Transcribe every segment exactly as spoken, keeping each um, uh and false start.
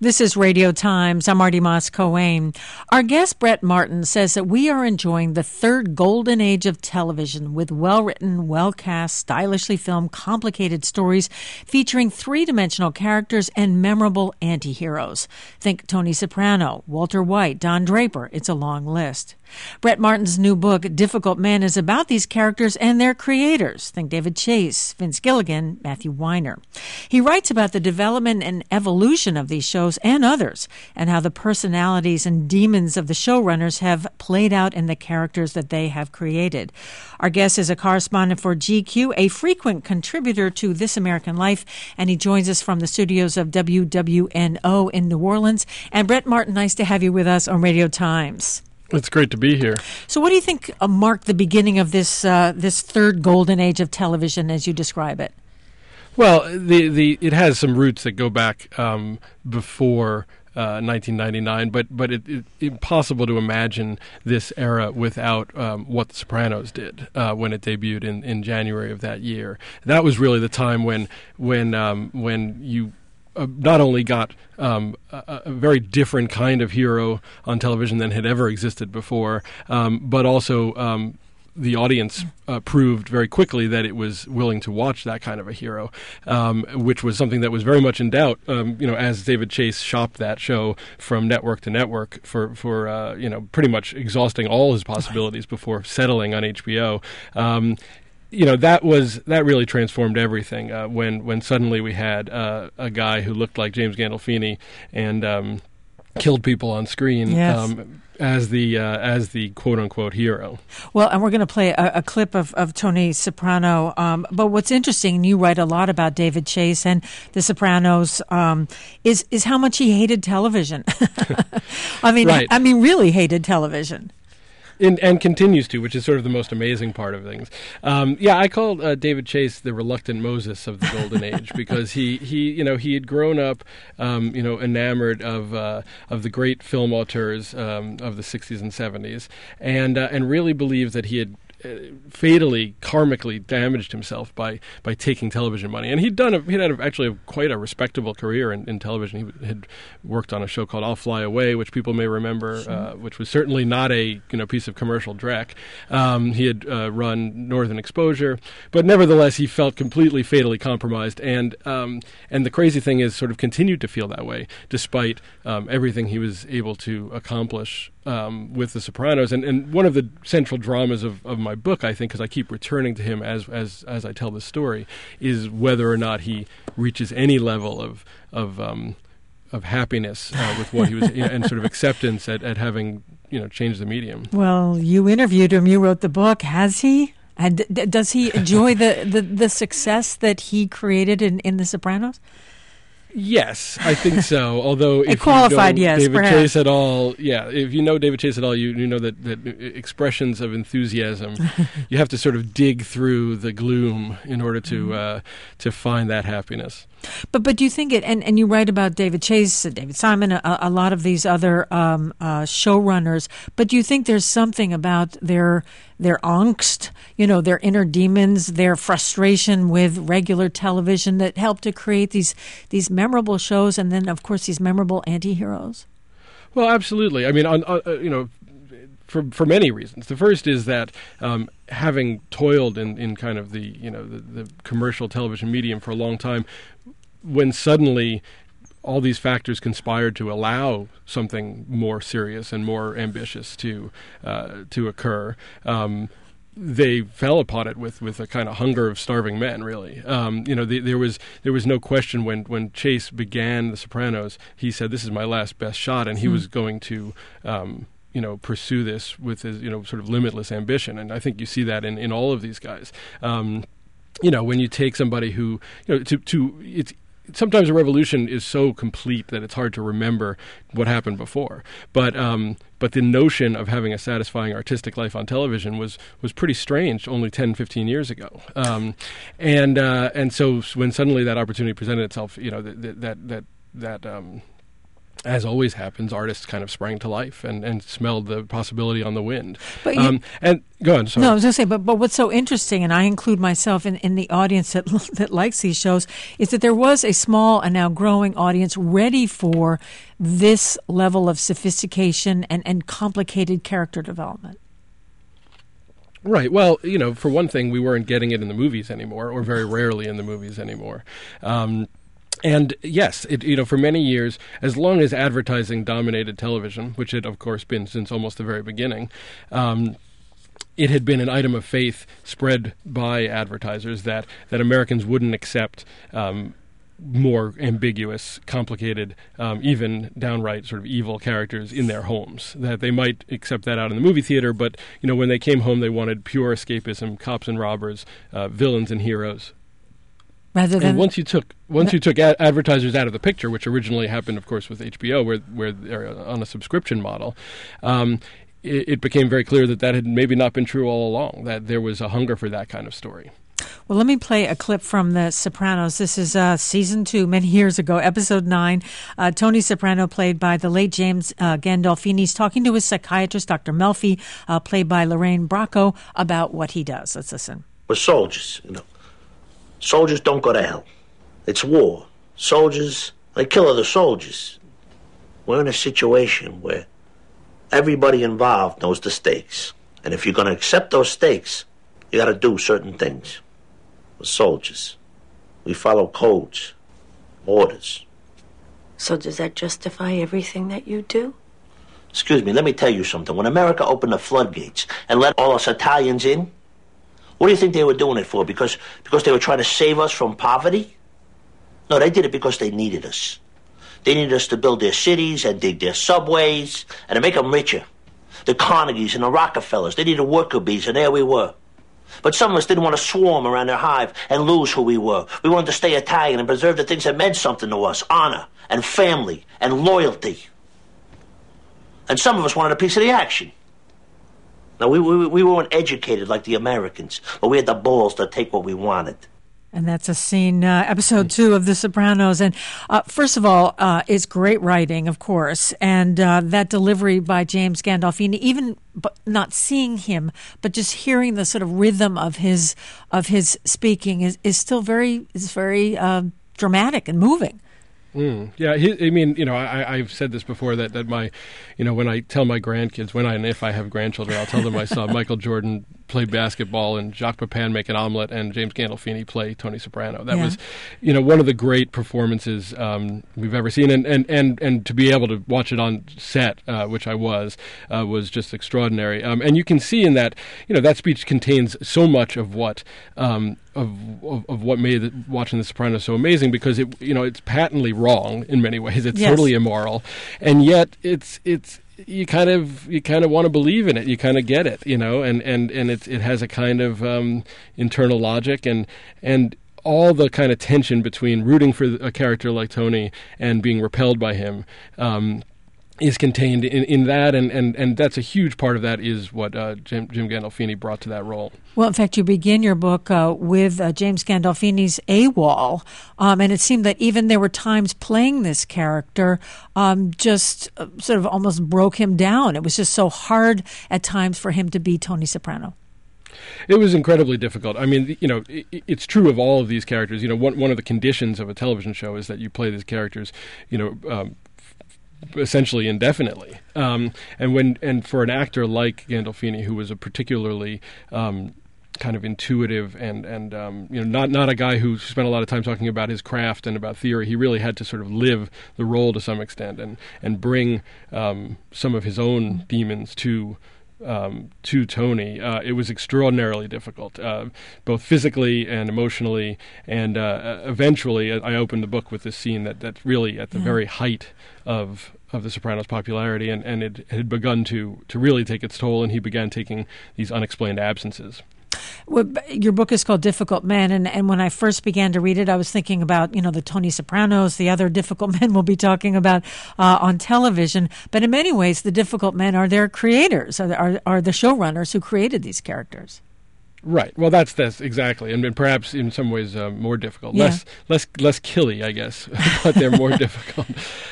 This is Radio Times. I'm Marty Moss-Coane. Our guest, Brett Martin, says that we are enjoying the third golden age of television with well-written, well-cast, stylishly filmed, complicated stories featuring three-dimensional characters and memorable anti-heroes. Think Tony Soprano, Walter White, Don Draper. It's a long list. Brett Martin's new book, Difficult Men, is about these characters and their creators. Think David Chase, Vince Gilligan, Matthew Weiner. He writes about the development and evolution of these shows and others, and how the personalities and demons of the showrunners have played out in the characters that they have created. Our guest is a correspondent for G Q, a frequent contributor to This American Life, and he joins us from the studios of W W N O in New Orleans. And Brett Martin, nice to have you with us on Radio Times. It's great to be here. So what do you think uh, marked the beginning of this uh, this third golden age of television as you describe it? Well, the the it has some roots that go back um, before uh, nineteen ninety-nine, but but it, it impossible to imagine this era without um, what The Sopranos did uh, when it debuted in, in January of that year. That was really the time when when um, when you Uh, not only got um, a, a very different kind of hero on television than had ever existed before, um, but also um, the audience uh, proved very quickly that it was willing to watch that kind of a hero, um, which was something that was very much in doubt. Um, you know, as David Chase shopped that show from network to network for for uh, you know pretty much exhausting all his possibilities before settling on H B O. Um, You know, that was that really transformed everything uh, when when suddenly we had uh, a guy who looked like James Gandolfini and um, killed people on screen yes. um, as the uh, as the quote unquote hero. Well, and we're going to play a, a clip of, of Tony Soprano. Um, but what's interesting, and you write a lot about David Chase and The Sopranos, um, is is how much he hated television. I mean, right. I mean, really hated television. In, and continues to, which is sort of the most amazing part of things. Um, yeah, I called uh, David Chase the reluctant Moses of the Golden Age because he, he, you know, he had grown up, um, you know, enamored of uh, of the great film auteurs um, of the sixties and seventies, and uh, and really believed that he had Uh, fatally, karmically damaged himself by, by taking television money. And he'd done a, he'd had a, actually a, quite a respectable career in, in television. He had worked on a show called I'll Fly Away, which people may remember, sure. uh, which was certainly not a you know piece of commercial dreck. Um, he had uh, run Northern Exposure, but nevertheless he felt completely fatally compromised. And um, and the crazy thing is, sort of continued to feel that way despite um, everything he was able to accomplish Um, with The Sopranos. And, and one of the central dramas of, of my book, I think, because I keep returning to him as as as I tell the story, is whether or not he reaches any level of of um, of happiness uh, with what he was, you know, and sort of acceptance at, at having you know changed the medium. Well, you interviewed him. You wrote the book. Has he? And d- does he enjoy the, the, the success that he created in, in The Sopranos? Yes, I think so. Although, if qualified, you know yes, David perhaps. Chase at all, yeah, if you know David Chase at all, you you know that, that expressions of enthusiasm, you have to sort of dig through the gloom in order to uh, to find that happiness. But but do you think it? And, and you write about David Chase, David Simon, a, a lot of these other um, uh, showrunners. But do you think there's something about their their angst, you know, their inner demons, their frustration with regular television that helped to create these these memorable shows, and then of course these memorable anti-heroes? Well, absolutely. I mean, on, on, uh, you know. For for many reasons. The first is that um, having toiled in, in kind of the you know the, the commercial television medium for a long time, when suddenly all these factors conspired to allow something more serious and more ambitious to uh, to occur, um, they fell upon it with, with a kind of hunger of starving men. Really, um, you know, the, there was there was no question when when Chase began The Sopranos, he said, "This is my last best shot," and he mm-hmm. was going to. Um, you know, pursue this with his, you know, sort of limitless ambition. And I think you see that in, in all of these guys. Um, you know, when you take somebody who, you know, to, to it's, sometimes a revolution is so complete that it's hard to remember what happened before. But um, but the notion of having a satisfying artistic life on television was was pretty strange only ten, fifteen years ago. Um, and uh, and so when suddenly that opportunity presented itself, you know, that that that that um, as always happens, artists kind of sprang to life and, and smelled the possibility on the wind. But you, um, and go on. Sorry. No, I was going to say, but but what's so interesting, and I include myself in, in the audience that that likes these shows, is that there was a small and now growing audience ready for this level of sophistication and, and complicated character development. Right. Well, you know, for one thing, we weren't getting it in the movies anymore, or very rarely in the movies anymore. Um, And yes, it, you know, for many years, as long as advertising dominated television, which it, of course, been since almost the very beginning, um, it had been an item of faith spread by advertisers that, that Americans wouldn't accept um, more ambiguous, complicated, um, even downright sort of evil characters in their homes. That they might accept that out in the movie theater, but, you know, when they came home, they wanted pure escapism, cops and robbers, uh, villains and heroes. Rather than and once you took once you took ad- advertisers out of the picture, which originally happened, of course, with H B O, where where they're on a subscription model, um, it, it became very clear that that had maybe not been true all along. That there was a hunger for that kind of story. Well, let me play a clip from The Sopranos. This is uh, season two, many years ago, episode nine. Uh, Tony Soprano, played by the late James uh, Gandolfini, is talking to his psychiatrist, Doctor Melfi, uh, played by Lorraine Bracco, about what he does. Let's listen. We're soldiers, you know. Soldiers don't go to hell. It's war. Soldiers, they kill other soldiers. We're in a situation where everybody involved knows the stakes. And if you're going to accept those stakes, you got to do certain things. We're soldiers. We follow codes, orders. So does that justify everything that you do? Excuse me, let me tell you something. When America opened the floodgates and let all us Italians in, what do you think they were doing it for? Because because they were trying to save us from poverty? No, they did it because they needed us. They needed us to build their cities and dig their subways and to make them richer. The Carnegies and the Rockefellers, they needed worker bees, and there we were. But some of us didn't want to swarm around their hive and lose who we were. We wanted to stay Italian and preserve the things that meant something to us, honor and family and loyalty. And some of us wanted a piece of the action. Now, we, we, we weren't educated like the Americans, but we had the balls to take what we wanted. And that's a scene, uh, episode two of The Sopranos. And uh, first of all, uh, it's great writing, of course, and uh, that delivery by James Gandolfini, even but not seeing him, but just hearing the sort of rhythm of his of his speaking is, is still very is very uh, dramatic and moving. Mm, yeah, he, I mean, you know, I, I've said this before that, that my, you know, when I tell my grandkids, when I and if I have grandchildren, I'll tell them I saw Michael Jordan play basketball and Jacques Pepin make an omelet and James Gandolfini play Tony Soprano. That yeah. was, you know, one of the great performances um, we've ever seen. And, and, and, and to be able to watch it on set, uh, which I was, uh, was just extraordinary. Um, and you can see in that, you know, that speech contains so much of what um, Of, of of what made the, watching The Sopranos so amazing, because it you know it's patently wrong in many ways. It's yes. totally immoral, and yet it's it's you kind of you kind of want to believe in it. You kind of get it, you know, and and and it it has a kind of um, internal logic, and and all the kind of tension between rooting for a character like Tony and being repelled by him. Um, is contained in, in that, and, and, and that's a huge part of that is what uh, Jim, Jim Gandolfini brought to that role. Well, in fact, you begin your book uh, with uh, James Gandolfini's AWOL, um, and it seemed that even there were times playing this character um, just uh, sort of almost broke him down. It was just so hard at times for him to be Tony Soprano. It was incredibly difficult. I mean, you know, it, it's true of all of these characters. You know, one, one of the conditions of a television show is that you play these characters, you know, um, essentially indefinitely, um, and when and for an actor like Gandolfini, who was a particularly um, kind of intuitive and and um, you know not not a guy who spent a lot of time talking about his craft and about theory, he really had to sort of live the role to some extent and and bring um, some of his own demons to. Um, to Tony, uh, it was extraordinarily difficult, uh, both physically and emotionally. And uh, eventually, I opened the book with this scene that that's really at the yeah. very height of of The Sopranos' popularity, and, and it, it had begun to to really take its toll. And he began taking these unexplained absences. Well, your book is called Difficult Men, and, and when I first began to read it, I was thinking about, you know, the Tony Sopranos, the other difficult men we'll be talking about uh, on television. But in many ways, the difficult men are their creators, are, are, are the showrunners who created these characters. Right. Well, that's that's exactly, and, and perhaps in some ways uh, more difficult, Yeah. less less less killy, I guess, but they're more difficult.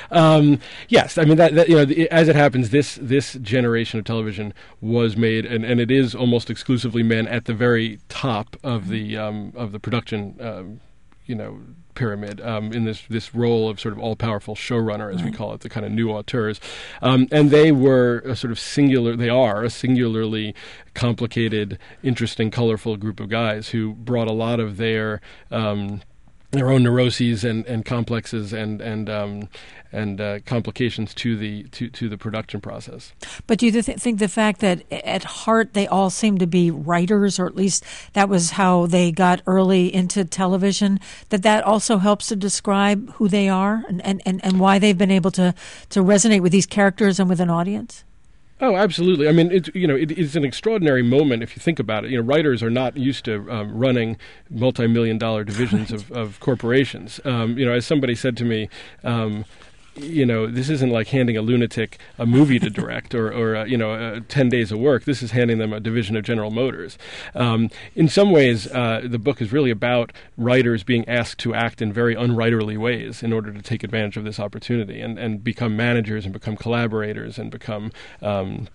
Um, yes, I mean that, that you know, the, as it happens, this this generation of television was made, and, and it is almost exclusively men at the very top of the um, of the production, um, you know, pyramid, um, in this this role of sort of all-powerful showrunner, as we call it, the kind of new auteurs. Um, and they were a sort of singular, they are a singularly complicated, interesting, colorful group of guys who brought a lot of their um, their own neuroses and, and complexes and and um, and uh, complications to the to, to the production process. But do you th- think the fact that at heart they all seem to be writers, or at least that was how they got early into television, that that also helps to describe who they are and, and, and, and why they've been able to, to resonate with these characters and with an audience? Oh, absolutely. I mean, it's, you know, it, it's an extraordinary moment if you think about it. You know, writers are not used to um, running multi-million dollar divisions of, of corporations. Um, you know, as somebody said to me, um, you know, this isn't like handing a lunatic a movie to direct or, or uh, you know, uh, ten days of work. This is handing them a division of General Motors. Um, in some ways, uh, the book is really about writers being asked to act in very unwriterly ways in order to take advantage of this opportunity and, and become managers and become collaborators and become... Um,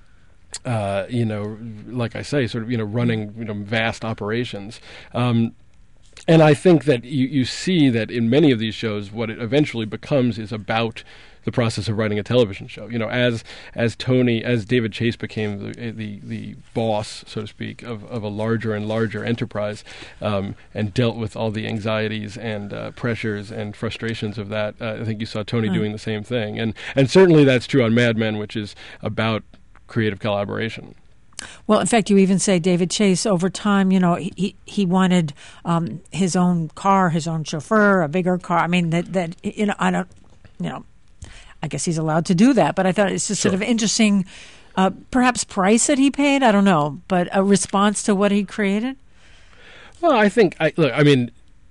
uh, you know, like I say, sort of, you know, running, you know, vast operations. Um, And I think that you, you see that in many of these shows, what it eventually becomes is about the process of writing a television show. You know, as as Tony, as David Chase became the the, the boss, so to speak, of, of a larger and larger enterprise, um, and dealt with all the anxieties and uh, pressures and frustrations of that, uh, I think you saw Tony Hmm. doing the same thing. And and certainly that's true on Mad Men, which is about creative collaboration. Well, in fact, you even say David Chase, over time, you know, he he wanted um, his own car, his own chauffeur, a bigger car. I mean, that, that you know, I don't, you know, I guess he's allowed to do that. But I thought it's just Sure. sort of interesting, uh, perhaps price that he paid, I don't know, but a response to what he created? Well, I think, I, look, I mean,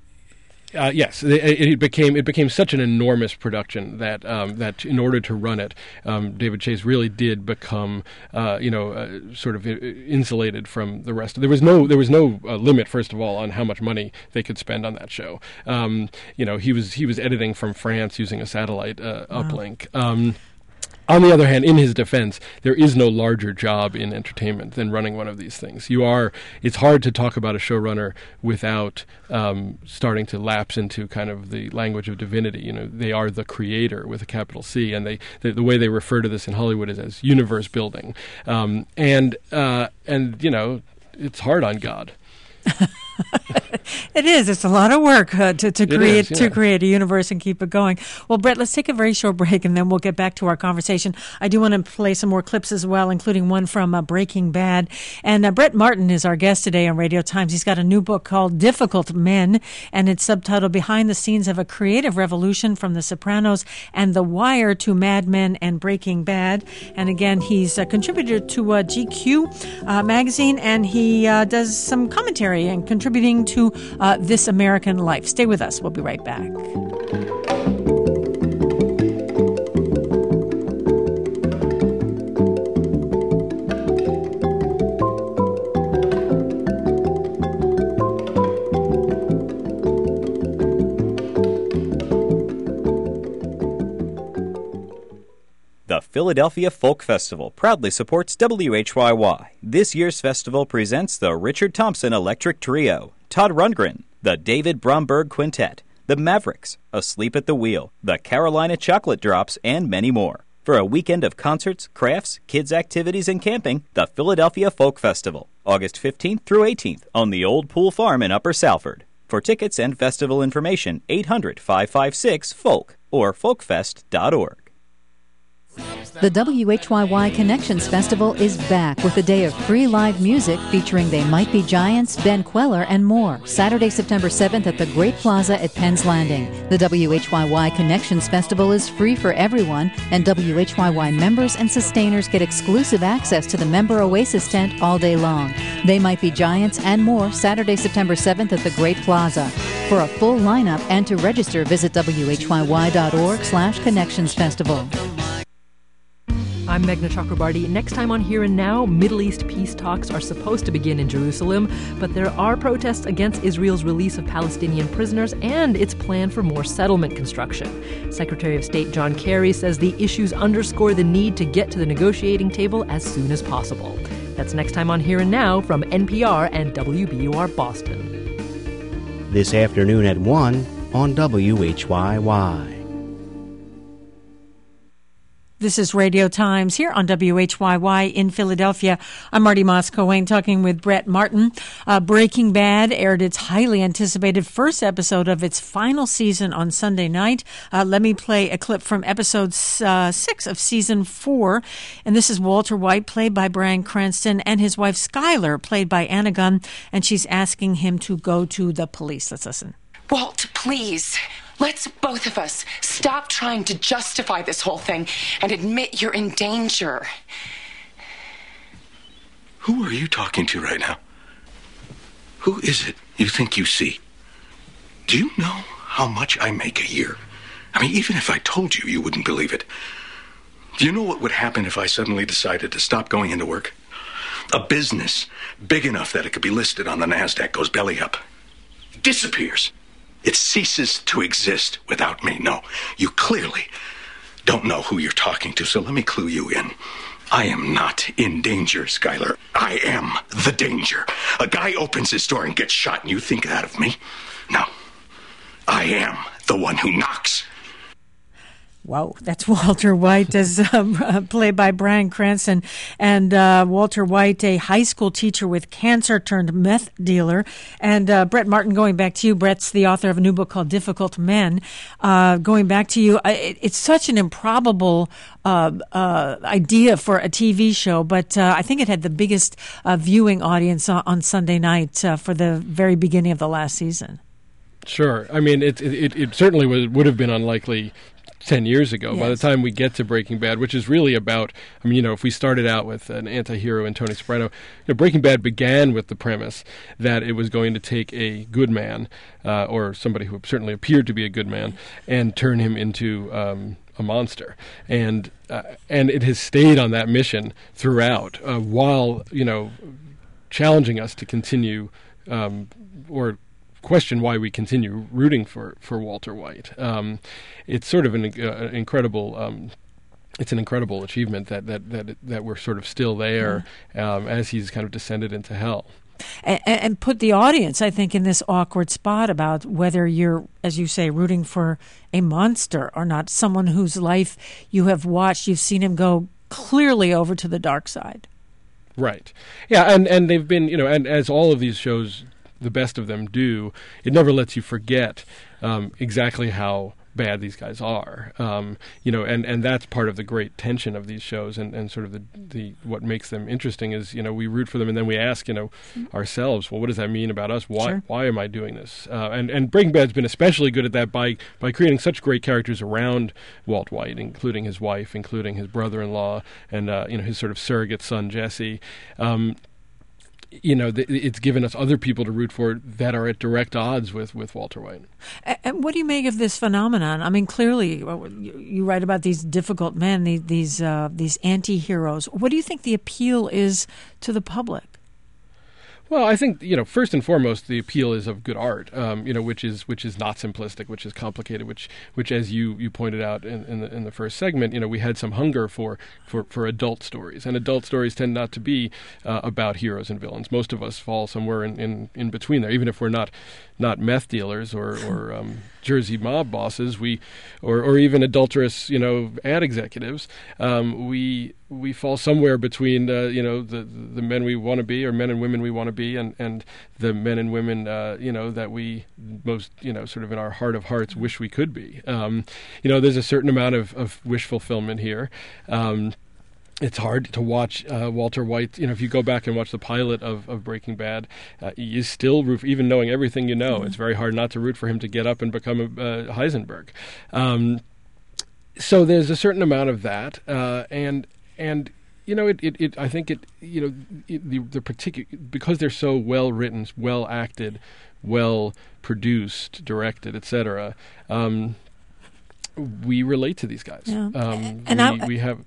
Uh, yes, it, it became it became such an enormous production that um, that in order to run it, um, David Chase really did become uh, you know uh, sort of insulated from the rest. There was no there was no uh, limit, first of all, on how much money they could spend on that show. Um, you know, he was he was editing from France using a satellite uh, Wow. uplink. Um, On the other hand, in his defense, there is no larger job in entertainment than running one of these things. You are, it's hard to talk about a showrunner without um, starting to lapse into kind of the language of divinity. You know, they are the creator with a capital C, and they the, the way they refer to this in Hollywood is as universe building. Um, and uh, and you know, it's hard on God. It is. It's a lot of work uh, to, to It create is, yeah. to create a universe and keep it going. Well, Brett, let's take a very short break and then we'll get back to our conversation. I do want to play some more clips as well, including one from uh, Breaking Bad. And uh, Brett Martin is our guest today on Radio Times. He's got a new book called Difficult Men, and it's subtitled Behind the Scenes of a Creative Revolution from The Sopranos and The Wire to Mad Men and Breaking Bad. And again, he's a contributor to uh, G Q uh, magazine, and he uh, does some commentary and contributing to uh, This American Life. Stay with us. We'll be right back. The Philadelphia Folk Festival proudly supports W H Y Y. This year's festival presents the Richard Thompson Electric Trio, Todd Rundgren, the David Bromberg Quintet, the Mavericks, Asleep at the Wheel, the Carolina Chocolate Drops, and many more. For a weekend of concerts, crafts, kids' activities, and camping, the Philadelphia Folk Festival, August fifteenth through eighteenth on the Old Pool Farm in Upper Salford. For tickets and festival information, eight hundred, five five six, FOLK or folkfest dot org. The W H Y Y Connections Festival is back with a day of free live music featuring They Might Be Giants, Ben Queller, and more. Saturday, September seventh at the Great Plaza at Penn's Landing. The W H Y Y Connections Festival is free for everyone, and W H Y Y members and sustainers get exclusive access to the Member Oasis tent all day long. They Might Be Giants and more, Saturday, September seventh at the Great Plaza. For a full lineup and to register, visit W H Y Y dot org slash Connections Festival. I'm Meghna Chakrabarti. Next time on Here and Now, Middle East peace talks are supposed to begin in Jerusalem, but there are protests against Israel's release of Palestinian prisoners and its plan for more settlement construction. Secretary of State John Kerry says the issues underscore the need to get to the negotiating table as soon as possible. That's next time on Here and Now from N P R and W B U R Boston. This afternoon at one on W H Y Y. This is Radio Times here on W H Y Y in Philadelphia. I'm Marty Moss-Coane talking with Brett Martin. Uh, Breaking Bad aired its highly anticipated first episode of its final season on Sunday night. Uh, let me play a clip from episode uh, six of season four. And this is Walter White, played by Bryan Cranston, and his wife Skyler, played by Anna Gunn. And she's asking him to go to the police. Let's listen. Walt, please. Let's both of us stop trying to justify this whole thing and admit you're in danger. Who are you talking to right now? Who is it you think you see? Do you know how much I make a year? I mean, even if I told you, you wouldn't believe it. Do you know what would happen if I suddenly decided to stop going into work? A business big enough that it could be listed on the NASDAQ goes belly up. Disappears. It ceases to exist without me. No, you clearly don't know who you're talking to, so let me clue you in. I am not in danger, Skyler. I am the danger. A guy opens his door and gets shot, and you think that of me? No. I am the one who knocks. Wow, that's Walter White, as um, uh, played by Bryan Cranston. And uh, Walter White, a high school teacher with cancer turned meth dealer. And uh, Brett Martin, going back to you, Brett's the author of a new book called Difficult Men. Uh, going back to you, it, it's such an improbable uh, uh, idea for a T V show, but uh, I think it had the biggest uh, viewing audience on, on Sunday night uh, for the very beginning of the last season. Sure. I mean, it, it, it certainly was, would have been unlikely ten years ago. Yes. By the time we get to Breaking Bad, which is really about, I mean, you know, if we started out with an anti-hero in Tony Soprano, you know, Breaking Bad began with the premise that it was going to take a good man, uh, or somebody who certainly appeared to be a good man, and turn him into um, a monster. And uh, and it has stayed on that mission throughout, uh, while, you know, challenging us to continue, um, or question why we continue rooting for, for Walter White. Um, it's sort of an uh, incredible, um, it's an incredible achievement that that that, that we're sort of still there um, as he's kind of descended into hell. And, and put the audience, I think, in this awkward spot about whether you're, as you say, rooting for a monster or not, someone whose life you have watched, you've seen him go clearly over to the dark side. Right. Yeah, and, and they've been, you know, and as all of these shows, the best of them do, it never lets you forget um, exactly how bad these guys are. Um, you know, and, and that's part of the great tension of these shows, and, and sort of the, the what makes them interesting is, you know, we root for them and then we ask, you know, ourselves, well, what does that mean about us? Why sure. why am I doing this? Uh, and, and Breaking Bad's been especially good at that by, by creating such great characters around Walt White, including his wife, including his brother-in-law, and, uh, you know, his sort of surrogate son, Jesse. Um, You know, th- it's given us other people to root for that are at direct odds with, with Walter White. And what do you make of this phenomenon? I mean, clearly, you write about these difficult men, these these, uh, these anti-heroes. What do you think the appeal is to the public? Well, I think, you know, first and foremost, the appeal is of good art, um, you know, which is which is not simplistic, which is complicated, which which as you, you pointed out in, in the in the first segment, you know, we had some hunger for for, for adult stories, and adult stories tend not to be uh, about heroes and villains. Most of us fall somewhere in, in, in between there, even if we're not not meth dealers or or um, Jersey mob bosses, we or or even adulterous, you know, ad executives. Um, we we fall somewhere between uh, you know the the men we want to be, or men and women we want to be, and, and the men and women uh, you know that we most you know sort of in our heart of hearts wish we could be. Um, you know, there's a certain amount of, of wish fulfillment here. Um, It's hard to watch uh, Walter White. You know, if you go back and watch the pilot of, of Breaking Bad, uh, you still root, even knowing everything you know, mm-hmm. It's very hard not to root for him to get up and become a uh, Heisenberg. Um, so there's a certain amount of that, uh, and and you know, it, it, it I think it you know it, the the particular because they're so well written, well acted, well produced, directed, et cetera. Um, we relate to these guys. Yeah. Um, and we, I, we have.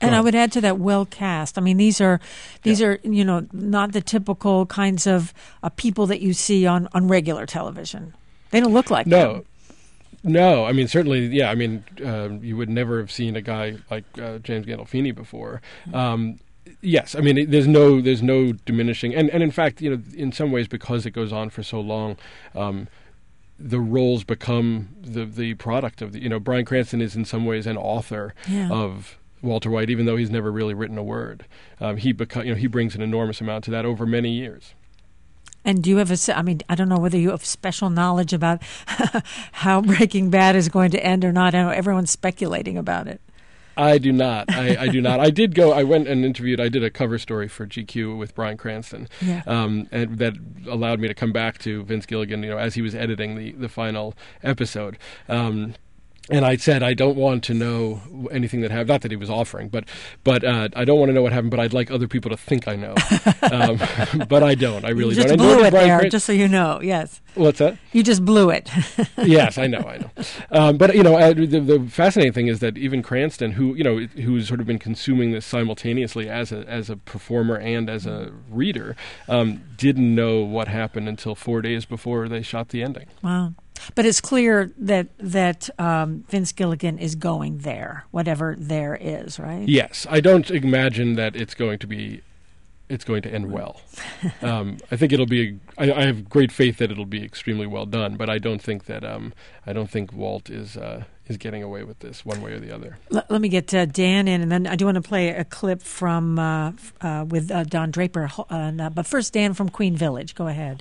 And I would add to that, well cast. I mean, these are these yeah. are you know not the typical kinds of uh, people that you see on, on regular television. They don't look like no. them. No, I mean certainly, yeah. I mean, uh, you would never have seen a guy like uh, James Gandolfini before. Um, yes, I mean it, there's no there's no diminishing, and, and in fact, you know, in some ways, because it goes on for so long. Um, the roles become the the product of the, you know, Bryan Cranston is in some ways an author yeah. of Walter White, even though he's never really written a word. Um, he beco- you know, he brings an enormous amount to that over many years. And do you have a, I mean, I don't know whether you have special knowledge about how Breaking Bad is going to end or not. I know everyone's speculating about it. I do not. I, I do not. I did go. I went and interviewed. I did a cover story for G Q with Bryan Cranston, yeah. um, and that allowed me to come back to Vince Gilligan, you know, as he was editing the the final episode. Um, And I said, I don't want to know anything that happened. Not that he was offering, but but uh, I don't want to know what happened. But I'd like other people to think I know. um, but I don't. I really you just don't. blew I it there, Cran- just so you know. Yes. What's that? You just blew it. Yes, I know. I know. Um, but you know, uh, the, the fascinating thing is that even Cranston, who you know, who's sort of been consuming this simultaneously as a as a performer and as a reader, um, didn't know what happened until four days before they shot the ending. Wow. But it's clear that that um, Vince Gilligan is going there, whatever there is, right? Yes, I don't imagine that it's going to be, it's going to end well. um, I think it'll be. I, I have great faith that it'll be extremely well done, but I don't think that. Um, I don't think Walt is uh, is getting away with this one way or the other. Let, let me get uh, Dan in, and then I do want to play a clip from uh, uh, with uh, Don Draper. Uh, but first, Dan from Queen Village. Go ahead.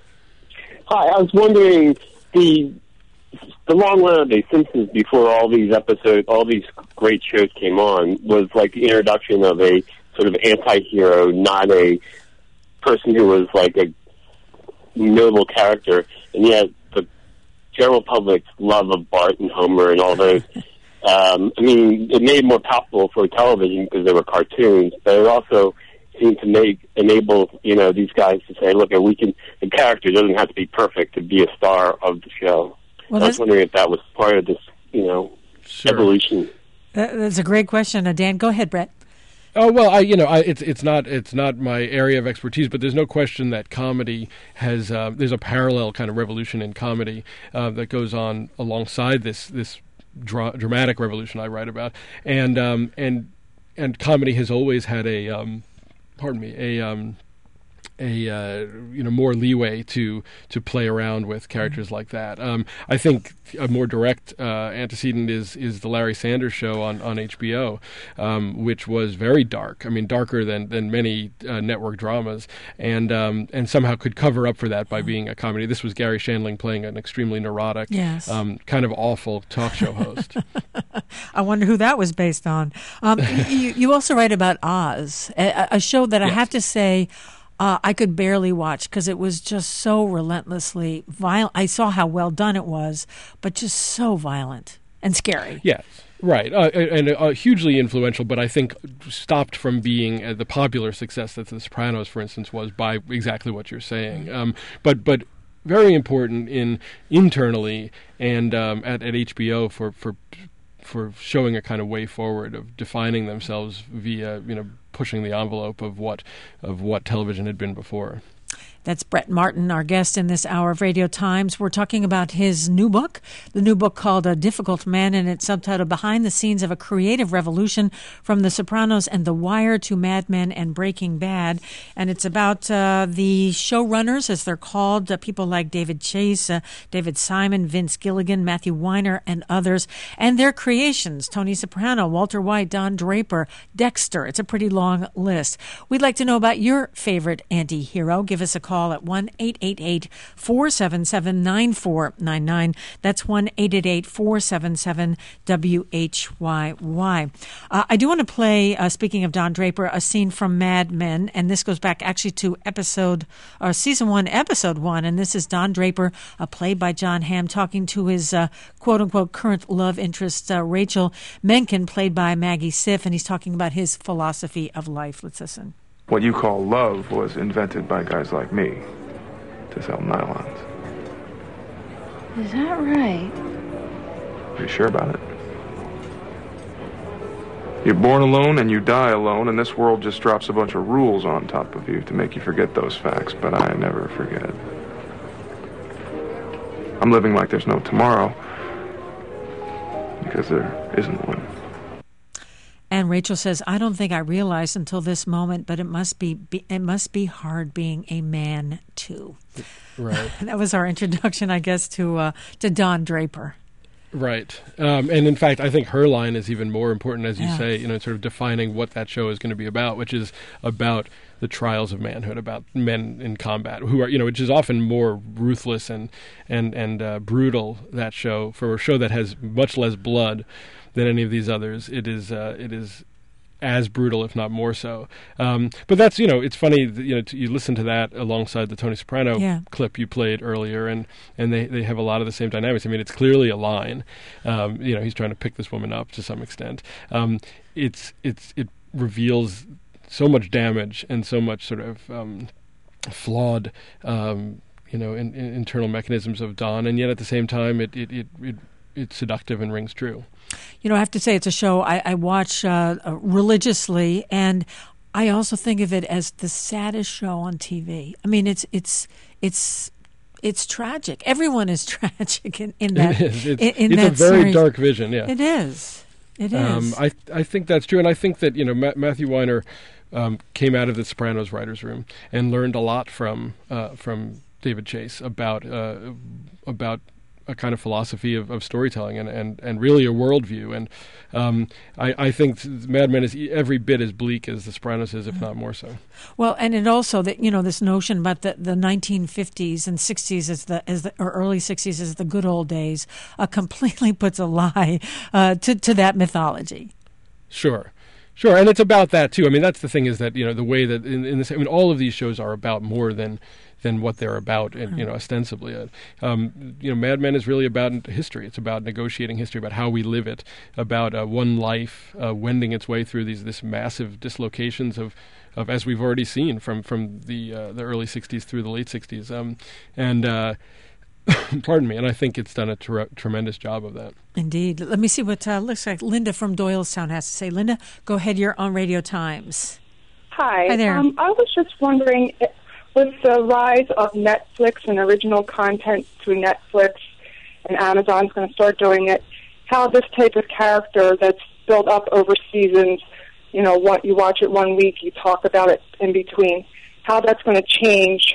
Hi, I was wondering. The the long run of The Simpsons before all these episodes, all these great shows came on, was like the introduction of a sort of anti-hero, not a person who was like a notable character. And yet the general public's love of Bart and Homer and all those, um, I mean, it made it more palatable for television because they were cartoons, but it also seemed to make enable you know these guys to say, look, we can. The character doesn't have to be perfect to be a star of the show. Well, I was wondering if that was part of this, you know, sure. evolution. That, that's a great question, uh, Dan. Go ahead, Brett. Oh well, I you know I, it's it's not it's not my area of expertise, but there's no question that comedy has uh, there's a parallel kind of revolution in comedy uh, that goes on alongside this this dra- dramatic revolution I write about, and um, and and comedy has always had a um, pardon me, a um, a uh, you know more leeway to to play around with characters mm-hmm. like that. Um, I think a more direct uh, antecedent is is the Larry Sanders Show on on H B O, um, which was very dark. I mean, darker than than many uh, network dramas, and um, and somehow could cover up for that by being a comedy. This was Gary Shandling playing an extremely neurotic, yes. um, kind of awful talk show host. I wonder who that was based on. Um, you, you also write about Oz, a, a show that I yes. have to say uh, I could barely watch because it was just so relentlessly violent. I saw how well done it was, but just so violent and scary. Yes. Right, uh, and uh, hugely influential, but I think stopped from being uh, the popular success that The Sopranos, for instance, was by exactly what you're saying. Um, but but very important in internally and um, at, at H B O for, for for showing a kind of way forward of defining themselves via you know pushing the envelope of what of what television had been before. That's Brett Martin, our guest in this hour of Radio Times. We're talking about his new book, the new book called A Difficult Man, and it's subtitled Behind the Scenes of a Creative Revolution from The Sopranos and The Wire to Mad Men and Breaking Bad. And it's about uh, the showrunners, as they're called, uh, people like David Chase, uh, David Simon, Vince Gilligan, Matthew Weiner, and others, and their creations, Tony Soprano, Walter White, Don Draper, Dexter. It's a pretty long list. We'd like to know about your favorite anti-hero. Give us a call at one eight eight eight, four seven seven, nine four nine nine. That's one eight eight eight, four seven seven, W H Y Y. Uh, I do want to play, uh, speaking of Don Draper, a scene from Mad Men, and this goes back actually to episode, or season one, episode one, and this is Don Draper, uh, played by John Hamm, talking to his uh, quote-unquote current love interest, uh, Rachel Menken, played by Maggie Siff, and he's talking about his philosophy of life. Let's listen. What you call love was invented by guys like me to sell nylons. Is that right? Are you sure about it? You're born alone and you die alone, and this world just drops a bunch of rules on top of you to make you forget those facts, but I never forget. I'm living like there's no tomorrow, because there isn't one. And Rachel says, I don't think I realized until this moment, but it must be, be it must be hard being a man, too. Right. That was our introduction, I guess, to uh, to Don Draper. Right. Um, and in fact, I think her line is even more important, as you yeah. say, you know, sort of defining what that show is going to be about, which is about the trials of manhood, about men in combat, who are, you know, which is often more ruthless and, and, and uh, brutal, that show. For a show that has much less blood than any of these others, it is, uh, it is as brutal, if not more so. Um, but that's, you know, it's funny, that, you know, t- you listen to that alongside the Tony Soprano yeah. clip you played earlier, and, and they, they have a lot of the same dynamics. I mean, it's clearly a line. Um, you know, he's trying to pick this woman up to some extent. Um, it's it's it reveals so much damage and so much sort of um, flawed, um, you know, in, in internal mechanisms of Don, and yet at the same time, it it, it, it it's seductive and rings true. You know, I have to say it's a show I, I watch uh, religiously, and I also think of it as the saddest show on T V. I mean, it's it's it's it's tragic. Everyone is tragic in, in that. It is. It's, in, in it's that a very series. dark vision. Yeah, it is. It is. Um, I I think that's true, and I think that you know Ma- Matthew Weiner um, came out of the Sopranos writers' room and learned a lot from uh, from David Chase about uh, about. a kind of philosophy of, of storytelling and, and, and really a worldview. And um, I, I think Mad Men is every bit as bleak as The Sopranos is, if not more so. Well, and it also that, you know, this notion about the, the nineteen fifties and sixties as the, as the, or early sixties as the good old days uh, completely puts a lie uh, to, to that mythology. Sure. Sure, and it's about that too. I mean, that's the thing is that, you know, the way that in, in this, I mean, all of these shows are about more than than what they're about, and, you know, ostensibly. Uh, um, you know, Mad Men is really about history. It's about negotiating history, about how we live it, about uh, one life uh, wending its way through these this massive dislocations of, of as we've already seen from from the uh, the early sixties through the late sixties, um, and. Uh, Pardon me, and I think it's done a ter- tremendous job of that. Indeed. Let me see what uh, looks like Linda from Doylestown has to say. Linda, go ahead. You're on Radio Times. Hi. Hi there. Um, I was just wondering, with the rise of Netflix and original content through Netflix, and Amazon's going to start doing it, how this type of character that's built up over seasons, you know, what you watch it one week, you talk about it in between, how that's going to change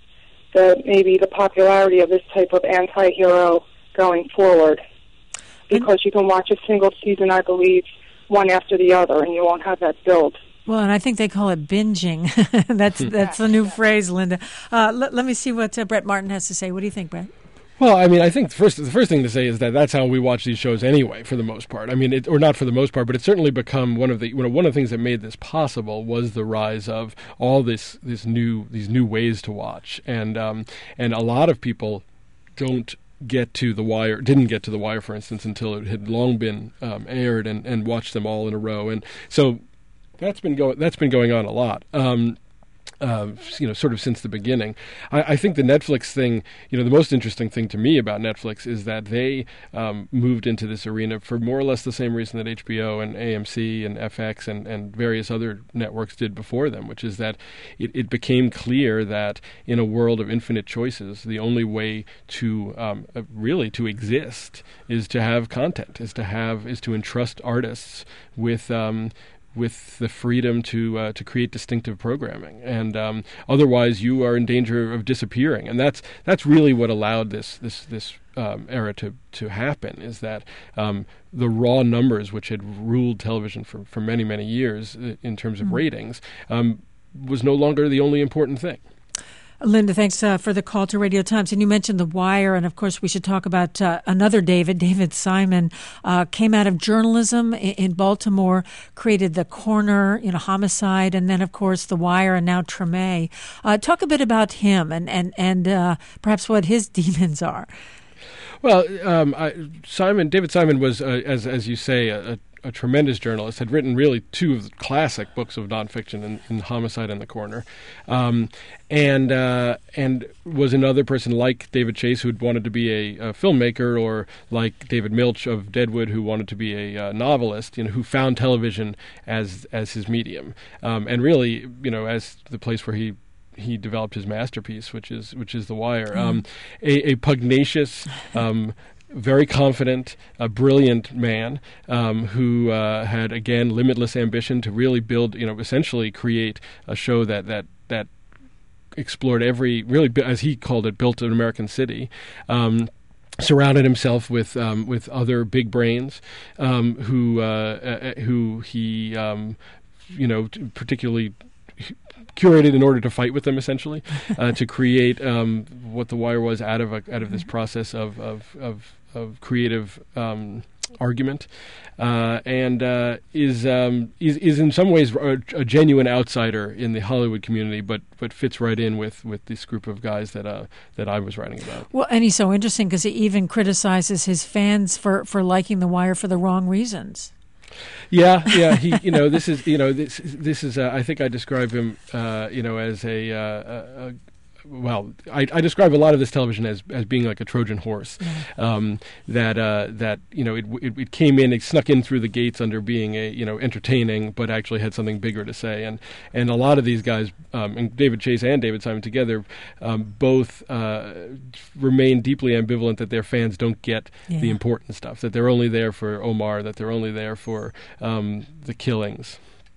the maybe the popularity of this type of anti-hero going forward, because you can watch a single season, I believe, one after the other, and you won't have that build. Well, and I think they call it binging. that's that's the new phrase, Linda. Uh, let, let me see what uh, Brett Martin has to say. What do you think, Brett? Well, I mean, I think the first the first thing to say is that that's how we watch these shows anyway, for the most part. I mean, it, or not for the most part, but it's certainly become one of the you know, one of the things that made this possible was the rise of all this this new these new ways to watch, and um, and a lot of people don't get to The Wire, didn't get to The Wire, for instance, until it had long been um, aired, and, and watched them all in a row, and so that's been going that's been going on a lot. Um, Uh, you know, sort of since the beginning. I, I think the Netflix thing, you know, the most interesting thing to me about Netflix is that they um, moved into this arena for more or less the same reason that H B O and A M C and F X and, and various other networks did before them, which is that it, it became clear that in a world of infinite choices, the only way to um, uh, really to exist is to have content, is to have, is to entrust artists with um, with the freedom to uh, to create distinctive programming, and um, otherwise you are in danger of disappearing. And that's that's really what allowed this this this um, era to to happen. Is that um, the raw numbers, which had ruled television for for many many years in terms of mm-hmm. ratings, um, was no longer the only important thing. Linda, thanks uh, for the call to Radio Times. And you mentioned The Wire, and of course we should talk about uh, another David, David Simon, uh, came out of journalism in, in Baltimore, created The Corner, you know, Homicide, and then of course The Wire, and now Treme. Uh, talk a bit about him and and and uh, perhaps what his demons are. Well, um, I, Simon, David Simon was, uh, as as you say, a, a tremendous journalist, had written really two of the classic books of nonfiction in, in Homicide in the Corner, um, and uh, and was another person like David Chase who wanted to be a, a filmmaker, or like David Milch of Deadwood who wanted to be a uh, novelist, you know, who found television as as his medium, um, and really, you know, as the place where he he developed his masterpiece, which is which is The Wire. Mm. Um, a, a pugnacious, um, very confident, a brilliant man um, who uh, had, again, limitless ambition to really build, you know, essentially create a show that that that explored every, really, as he called it, built an American city. Um, surrounded himself with um, with other big brains um, who uh, uh, who he um, you know particularly curated in order to fight with them, essentially, uh, to create um, what The Wire was out of a, out of this process of of of, of creative um, argument, uh, and uh, is um, is is in some ways a, a genuine outsider in the Hollywood community, but but fits right in with, with this group of guys that uh, that I was writing about. Well, and he's so interesting because he even criticizes his fans for, for liking The Wire for the wrong reasons. Yeah, yeah. He, you know, this is, you know, this, this is. Uh, I think I describe him, uh, you know, as a, uh, a, a well, I, I describe a lot of this television as as being like a Trojan horse, yeah. um, that uh, that you know it, it it came in, it snuck in through the gates under being a you know entertaining, but actually had something bigger to say, and and a lot of these guys, um, and David Chase and David Simon together, um, both uh, remain deeply ambivalent that their fans don't get yeah. the important stuff, that they're only there for Omar, that they're only there for um, the killings.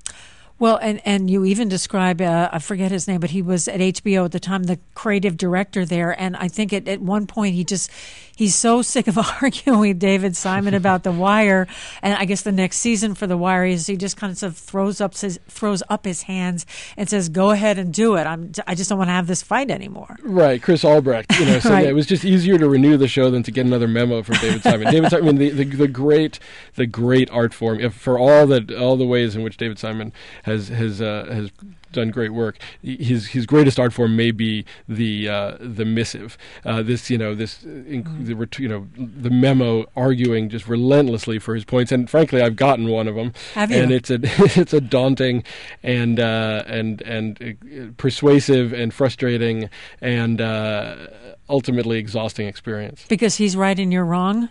Well, and, and you even describe, uh, I forget his name, but he was at H B O at the time, the creative director there. And I think at, at one point he just, he's so sick of arguing with David Simon about The Wire. And I guess the next season for The Wire is he just kind of, sort of throws up his, throws up his hands and says, go ahead and do it. I'm, I just don't want to have this fight anymore. Right. Chris Albrecht, you know, so right. yeah, it was just easier to renew the show than to get another memo from David Simon. David Simon, I mean, the, the, the great, the great art form, if, for all the, all the ways in which David Simon has has uh, has done great work. His his greatest art form may be the uh, the missive. Uh, this you know this inc- the you know the memo arguing just relentlessly for his points. And frankly, I've gotten one of them. Have you? And it's a it's a daunting and uh, and and uh, persuasive and frustrating and uh, ultimately exhausting experience. Because he's right and you're wrong.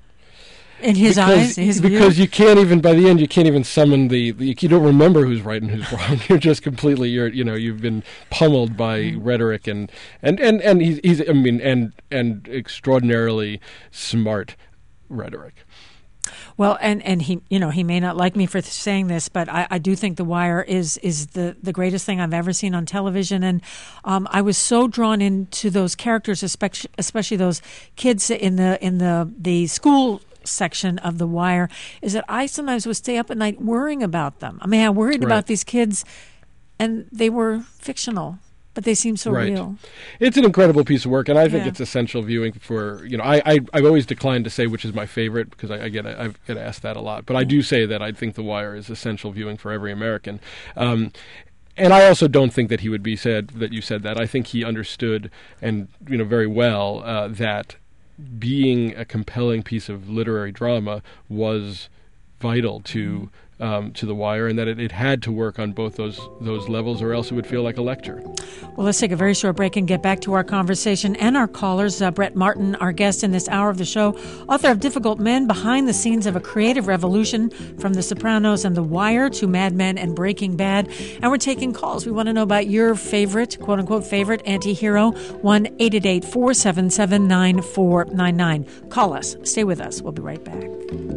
In his because, eyes, his because view? you can't even by the end you can't even summon the, the you don't remember who's right and who's wrong. You're just completely you're you know you've been pummeled by mm. rhetoric and and and and he's, he's I mean and and extraordinarily smart rhetoric. Well, and, and he, you know, he may not like me for saying this, but I, I do think The Wire is is the, the greatest thing I've ever seen on television. And um, I was so drawn into those characters, especially, especially those kids in the in the the school section of The Wire, is that I sometimes would stay up at night worrying about them. I mean, I worried right. about these kids, and they were fictional. But they seem so right. real. It's an incredible piece of work, and I think yeah. it's essential viewing for, you know, I, I, I've always declined to say which is my favorite, because I, I get I get asked that a lot. But I do say that I think The Wire is essential viewing for every American. Um, and I also don't think that he would be said that you said that. I think he understood, and, you know, very well, uh, that being a compelling piece of literary drama was vital to um, to The Wire, and that it, it had to work on both those those levels, or else it would feel like a lecture. Well, let's take a very short break and get back to our conversation and our callers. Uh, Brett Martin, our guest in this hour of the show, author of Difficult Men, Behind the Scenes of a Creative Revolution, from The Sopranos and The Wire to Mad Men and Breaking Bad. And we're taking calls. We want to know about your favorite, quote-unquote favorite, anti-hero. one eight eight eight, four seven seven, nine four nine nine. Call us. Stay with us. We'll be right back.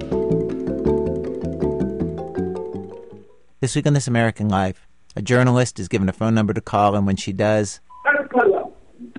This week on This American Life, a journalist is given a phone number to call, and when she does... Hello?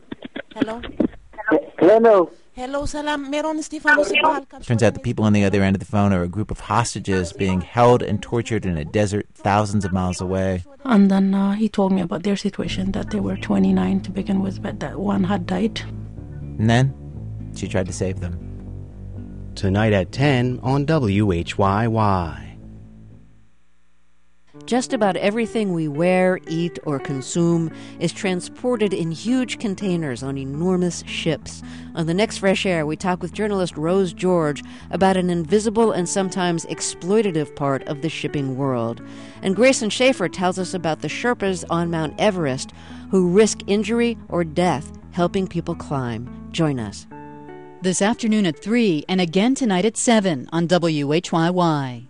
Hello. Hello, salam. Meron Stefano Sibal. Turns out the people on the other end of the phone are a group of hostages being held and tortured in a desert thousands of miles away. And then uh, he told me about their situation, that they were twenty-nine to begin with, but that one had died. And then she tried to save them. Tonight at ten on W H Y Y. Just about everything we wear, eat, or consume is transported in huge containers on enormous ships. On the next Fresh Air, we talk with journalist Rose George about an invisible and sometimes exploitative part of the shipping world. And Grayson Schaefer tells us about the Sherpas on Mount Everest who risk injury or death helping people climb. Join us. This afternoon at three and again tonight at seven on W H Y Y.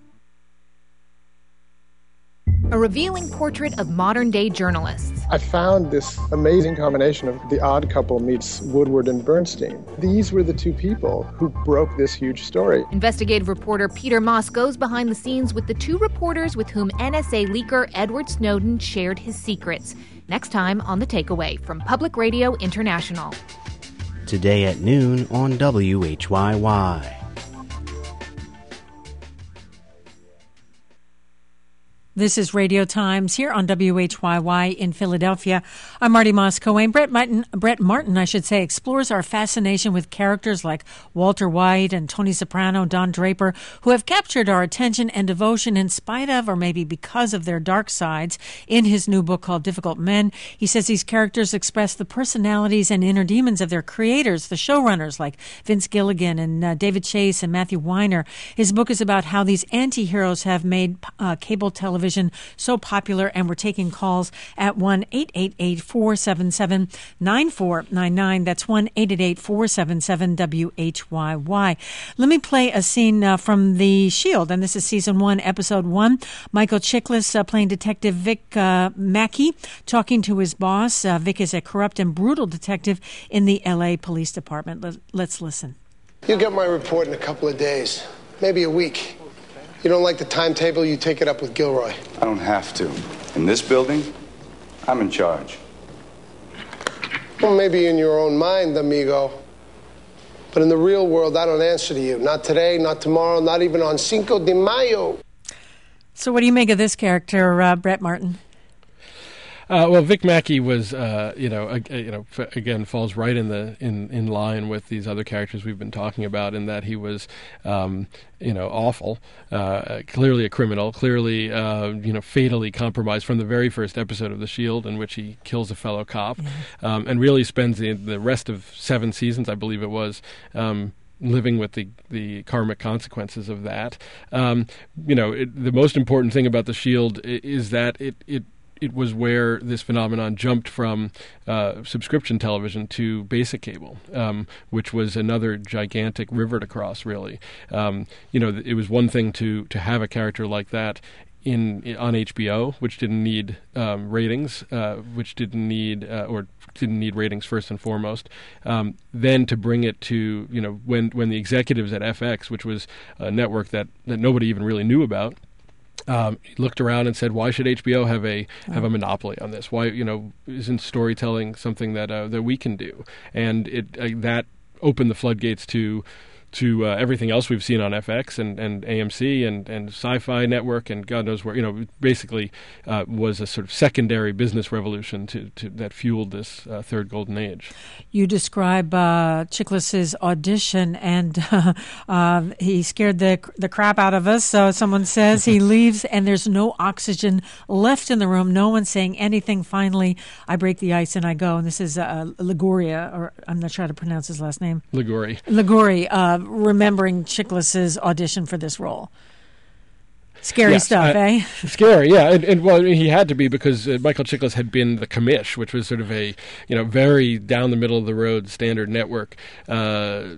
A revealing portrait of modern-day journalists. I found this amazing combination of The Odd Couple meets Woodward and Bernstein. These were the two people who broke this huge story. Investigative reporter Peter Moss goes behind the scenes with the two reporters with whom N S A leaker Edward Snowden shared his secrets. Next time on The Takeaway from Public Radio International. Today at noon on W H Y Y. This is Radio Times here on W H Y Y in Philadelphia. I'm Marty Moss-Coane. Brett Martin, Brett Martin, I should say, explores our fascination with characters like Walter White and Tony Soprano, Don Draper, who have captured our attention and devotion in spite of, or maybe because of, their dark sides. In his new book called Difficult Men, he says these characters express the personalities and inner demons of their creators, the showrunners like Vince Gilligan and uh, David Chase and Matthew Weiner. His book is about how these anti-heroes have made uh, cable television so popular, and we're taking calls at one eight eight eight, four seven seven, nine four nine nine. That's one eight eight eight, four seven seven, W H Y Y. Let me play a scene uh, from The Shield, and this is season one, episode one. Michael Chiklis uh, playing Detective Vic uh, Mackey, talking to his boss. Uh, Vic is a corrupt and brutal detective in the L A Police Department. Let, let's listen. You'll get my report in a couple of days, maybe a week. You don't like the timetable, you take it up with Gilroy. I don't have to. In this building, I'm in charge. Well, maybe in your own mind, amigo. But in the real world, I don't answer to you. Not today, not tomorrow, not even on Cinco de Mayo. So what do you make of this character, uh, Brett Martin? Uh, well, Vic Mackey was, uh, you know, uh, you know, f- again falls right in the in, in line with these other characters we've been talking about, in that he was, um, you know, awful, uh, clearly a criminal, clearly, uh, you know, fatally compromised from the very first episode of The Shield, in which he kills a fellow cop, mm-hmm. um, and really spends the the rest of seven seasons, I believe it was. Um, living with the, the karmic consequences of that. Um, you know, it, the most important thing about The Shield is that it, it it was where this phenomenon jumped from uh, subscription television to basic cable, um, which was another gigantic river to cross, really. Um, you know, it was one thing to, to have a character like that in on H B O, which didn't need um, ratings, uh, which didn't need uh, or didn't need ratings first and foremost. Um, then to bring it to, you know, when when the executives at F X, which was a network that, that nobody even really knew about, Um, looked around and said, "Why should H B O have a have a monopoly on this? Why, you know, isn't storytelling something that uh, that we can do?" And it uh, that opened the floodgates to to uh, everything else we've seen on F X and, and A M C and, and Sci-Fi Network and God knows where. You know, basically uh, was a sort of secondary business revolution to, to that fueled this uh, third golden age. You describe uh, Chiklis's audition, and uh, uh, he scared the the crap out of us. So someone says he leaves, and there's no oxygen left in the room. No one's saying anything. Finally, I break the ice and I go. And this is uh, Liguria, or I'm not sure how to pronounce his last name. Liguri. Liguri. Uh, remembering Chiklis's audition for this role. Scary yes, stuff, uh, eh? Scary, yeah. And, and well, he had to be, because uh, Michael Chiklis had been the commish, which was sort of a, you know, very down the middle of the road standard network uh,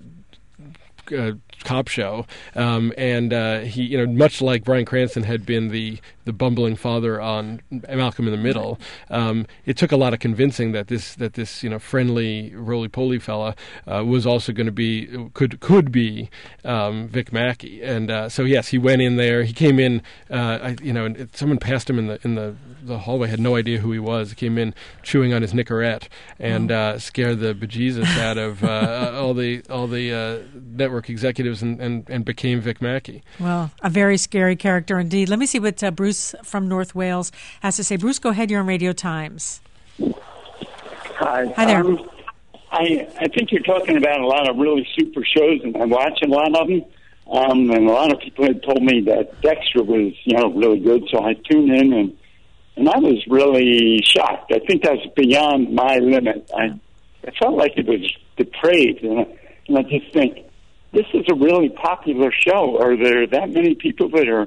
uh, cop show, um, and uh, he, you know, much like Bryan Cranston had been the the bumbling father on Malcolm in the Middle. Um, it took a lot of convincing that this that this you know friendly roly-poly fella uh, was also going to be could could be um, Vic Mackey, and uh, so yes, he went in there. He came in, uh, I, you know, and it, someone passed him in the in the, the hallway. Had no idea who he was. He came in chewing on his Nicorette and uh, scared the bejesus out of uh, all the all the uh, network executives, and, and, and became Vic Mackey. Well, a very scary character indeed. Let me see what uh, Bruce from North Wales has to say. Bruce, go ahead. You're on Radio Times. Hi. Hi there. Um, I I think you're talking about a lot of really super shows, and I watch a lot of them. Um, and a lot of people had told me that Dexter was, you know, really good. So I tuned in, and and I was really shocked. I think that's beyond my limit. I, I felt like it was depraved, and I, and I just think, this is a really popular show. Are there that many people that are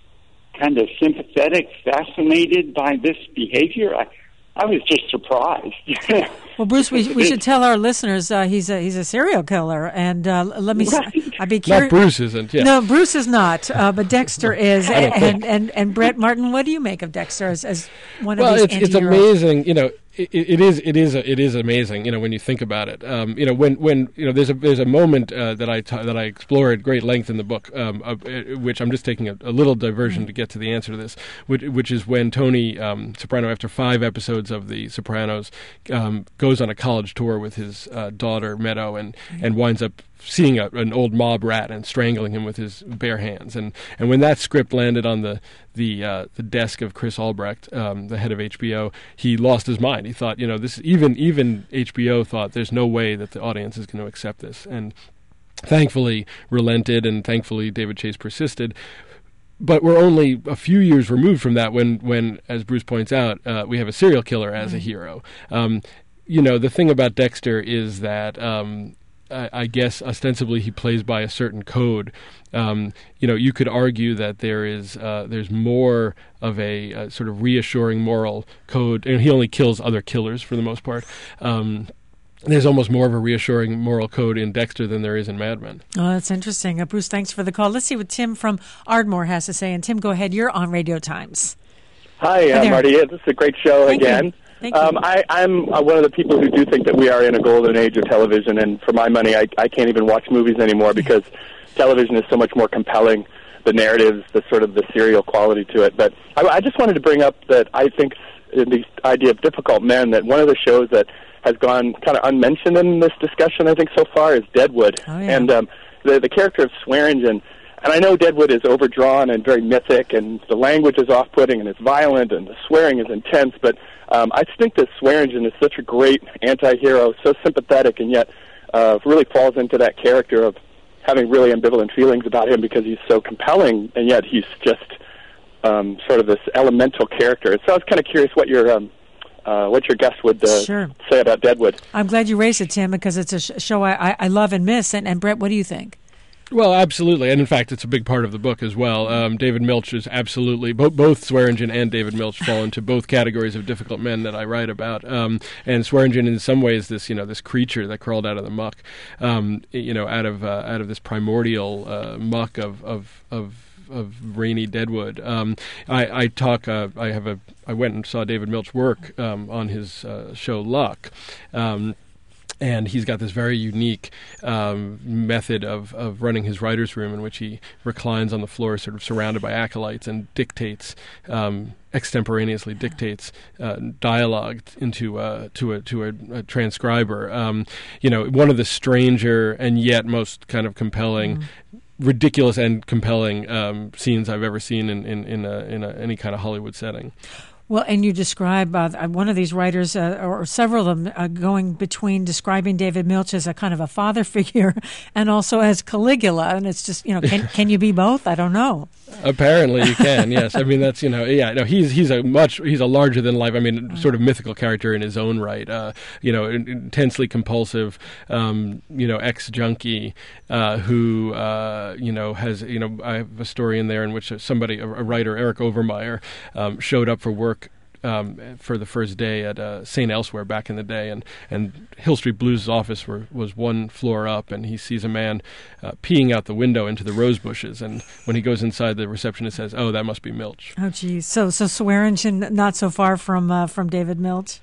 kind of sympathetic, fascinated by this behavior? I, I was just surprised. Well, Bruce, we we should tell our listeners uh, he's a he's a serial killer, and uh, let me. Right. I'd be curious. Not Bruce isn't. Yeah. No, Bruce is not, uh, but Dexter is. and, and and and Brett Martin, what do you make of Dexter as, as one well, of these it's, it's amazing. You know, it, it is it is it is amazing. You know, when you think about it. Um, you know, when when you know there's a there's a moment uh, that I ta- that I explore at great length in the book, um, uh, which I'm just taking a, a little diversion mm-hmm. to get to the answer to this, which which is when Tony um, Soprano, after five episodes of The Sopranos, um, goes on a college tour with his uh, daughter Meadow, and mm-hmm. and winds up seeing a, an old mob rat and strangling him with his bare hands. And, and when that script landed on the the uh, the desk of Chris Albrecht, um, the head of H B O, he lost his mind. He thought, you know, this even even H B O thought there's no way that the audience is going to accept this. And thankfully relented, and thankfully David Chase persisted. But we're only a few years removed from that when, when as Bruce points out, uh, we have a serial killer as a hero. Um, you know, the thing about Dexter is that um, I, I guess ostensibly he plays by a certain code. Um, you know, you could argue that there is uh, there's more of a, a sort of reassuring moral code, and he only kills other killers for the most part. Um, There's almost more of a reassuring moral code in Dexter than there is in Mad Men. Oh, that's interesting. Uh, Bruce, thanks for the call. Let's see what Tim from Ardmore has to say. And Tim, go ahead. You're on Radio Times. Hi, uh, Marty. Yeah, this is a great show Thank again. You. Thank um, you. I, I'm uh, one of the people who do think that we are in a golden age of television, and for my money, I, I can't even watch movies anymore because television is so much more compelling. The narratives, the sort of the serial quality to it. But I, I just wanted to bring up that I think in the idea of Difficult Men, that one of the shows that has gone kind of unmentioned in this discussion, I think, so far, is Deadwood. Oh, yeah. And um, the, the character of Swearingen, and I know Deadwood is overdrawn and very mythic, and the language is off-putting, and it's violent, and the swearing is intense, but um, I think that Swearingen is such a great anti-hero, so sympathetic, and yet uh, really falls into that character of having really ambivalent feelings about him because he's so compelling, and yet he's just um, sort of this elemental character. So I was kind of curious what your... Um, Uh, what your guest would uh, sure. say about Deadwood. I'm glad you raised it, Tim, because it's a sh- show I, I, I love and miss. And, and Brett, what do you think? Well, absolutely, and in fact, it's a big part of the book as well. Um, David Milch is absolutely bo- both Swearingen and David Milch fall into both categories of difficult men that I write about. Um, and Swearingen, in some ways, this you know this creature that crawled out of the muck, um, you know, out of uh, out of this primordial uh, muck of of of. of rainy Deadwood. Um, I, I talk. Uh, I have a. I went and saw David Milch work um, on his uh, show Luck, um, and he's got this very unique um, method of, of running his writer's room, in which he reclines on the floor, sort of surrounded by acolytes, and dictates. Um, extemporaneously dictates uh, dialogue into uh, to a to a, a transcriber. Um, you know, one of the stranger and yet most kind of compelling. Mm. ridiculous and compelling um, scenes I've ever seen in in in, a, in a, any kind of Hollywood setting. Well, and you describe uh, one of these writers, uh, or several of them, uh, going between describing David Milch as a kind of a father figure and also as Caligula. And it's just, you know, can can you be both? I don't know. Apparently you can, yes. I mean, that's, you know, yeah, no, he's he's a much, he's a larger than life, I mean, sort of mythical character in his own right. Uh, you know, intensely compulsive, um, you know, ex-junkie uh, who, uh, you know, has, you know, I have a story in there in which somebody, a, a writer, Eric Overmyer, um, showed up for work Um, for the first day at uh, Saint Elsewhere back in the day, and, and Hill Street Blues' office were, was one floor up, and he sees a man uh, peeing out the window into the rose bushes, and when he goes inside, the receptionist says, "Oh, that must be Milch." Oh, geez. So, so Swearingen not so far from uh, from David Milch?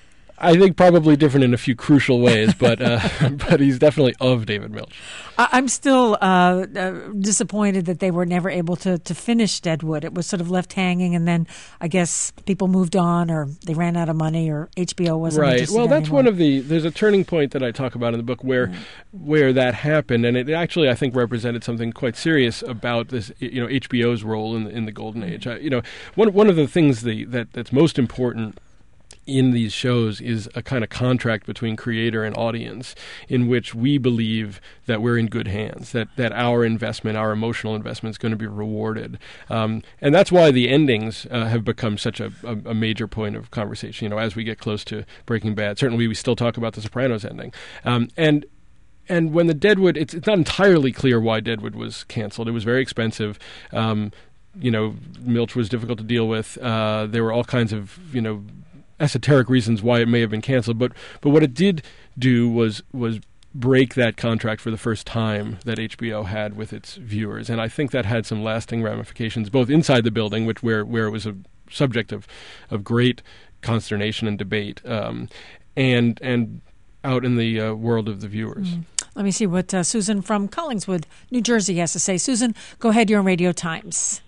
I think probably different in a few crucial ways, but uh, but he's definitely of David Milch. I'm still uh, uh, disappointed that they were never able to, to finish Deadwood. It was sort of left hanging, and then I guess people moved on, or they ran out of money, or H B O wasn't right. interested Well, that's anymore. one of the. There's a turning point that I talk about in the book where right. where that happened, and it actually I think represented something quite serious about this. You know, H B O's role in the, in the golden age. I, you know, one one of the things the, that that's most important in these shows is a kind of contract between creator and audience in which we believe that we're in good hands, that, that our investment, our emotional investment is going to be rewarded. Um, and that's why the endings uh, have become such a, a, a major point of conversation, you know, as we get close to Breaking Bad. Certainly we still talk about The Sopranos ending. Um, and and when the Deadwood, it's, it's not entirely clear why Deadwood was canceled. It was very expensive. Um, you know, Milch was difficult to deal with. Uh, there were all kinds of, you know, esoteric reasons why it may have been canceled, but but what it did do was was break that contract for the first time that H B O had with its viewers, and I think that had some lasting ramifications, both inside the building, which where where it was a subject of of great consternation and debate, um, and and out in the uh, world of the viewers. Mm. Let me see what uh, Susan from Collingswood, New Jersey, has to say. Susan, go ahead. You're on Radio Times.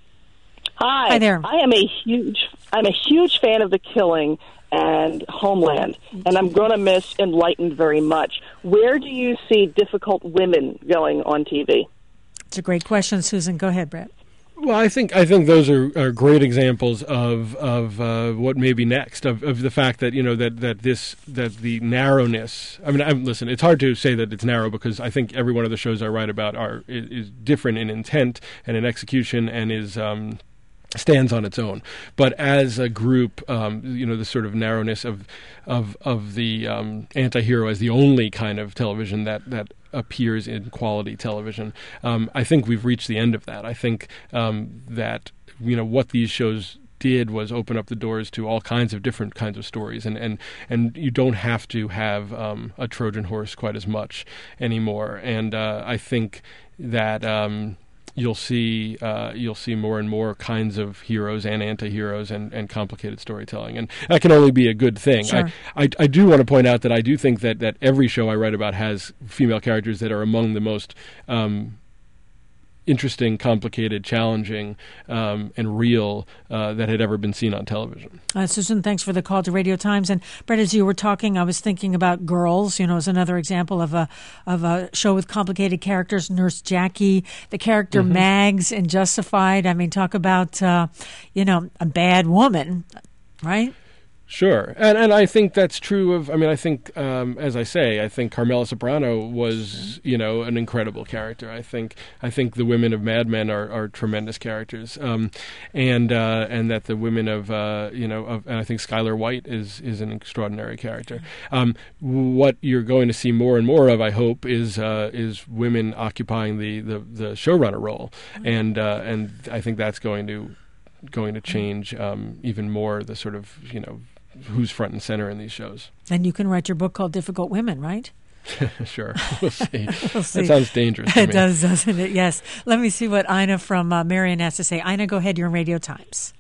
Hi. Hi there. I am a huge I'm a huge fan of The Killing and Homeland, and I'm going to miss Enlightened very much. Where do you see Difficult Women going on T V? It's a great question, Susan. Go ahead, Brett. Well, I think I think those are, are great examples of of uh, what may be next. Of, of the fact that you know that, that this that the narrowness. I mean, I, listen, it's hard to say that it's narrow because I think every one of the shows I write about are is, is different in intent and in execution and is. Um, stands on its own, but as a group, um, you know, the sort of narrowness of of of the um, anti-hero as the only kind of television that that appears in quality television. Um, I think we've reached the end of that. I think um, that you know what these shows did was open up the doors to all kinds of different kinds of stories, and and and you don't have to have um, a Trojan horse quite as much anymore. And uh, I think that. Um, You'll see, uh, you'll see more and more kinds of heroes and anti-heroes and, and complicated storytelling, and that can only be a good thing. Sure. I, I, I do want to point out that I do think that, that every show I write about has female characters that are among the most um, interesting, complicated, challenging, um, and real uh, that had ever been seen on television. Uh, Susan, thanks for the call to Radio Times. And Brett, as you were talking, I was thinking about Girls, you know, as another example of a of a show with complicated characters. Nurse Jackie, the character mm-hmm. Mags in Justified. I mean, talk about, uh, you know, a bad woman, right? Sure, and and I think that's true of. I mean, I think, um, as I say, I think Carmela Soprano was, you know, an incredible character. I think I think the women of Mad Men are, are tremendous characters, um, and uh, and that the women of, uh, you know, of, and I think Skylar White is is an extraordinary character. Um, what you're going to see more and more of, I hope, is uh, is women occupying the the, the showrunner role, and uh, and I think that's going to going to change um, even more the sort of, you know, who's front and center in these shows. And you can write your book called Difficult Women, right? Sure. We'll see. we'll see. That sounds dangerous to It me. does, doesn't it? Yes. Let me see what Ina from uh, Marion has to say. Ina, go ahead. You're on Radio Times.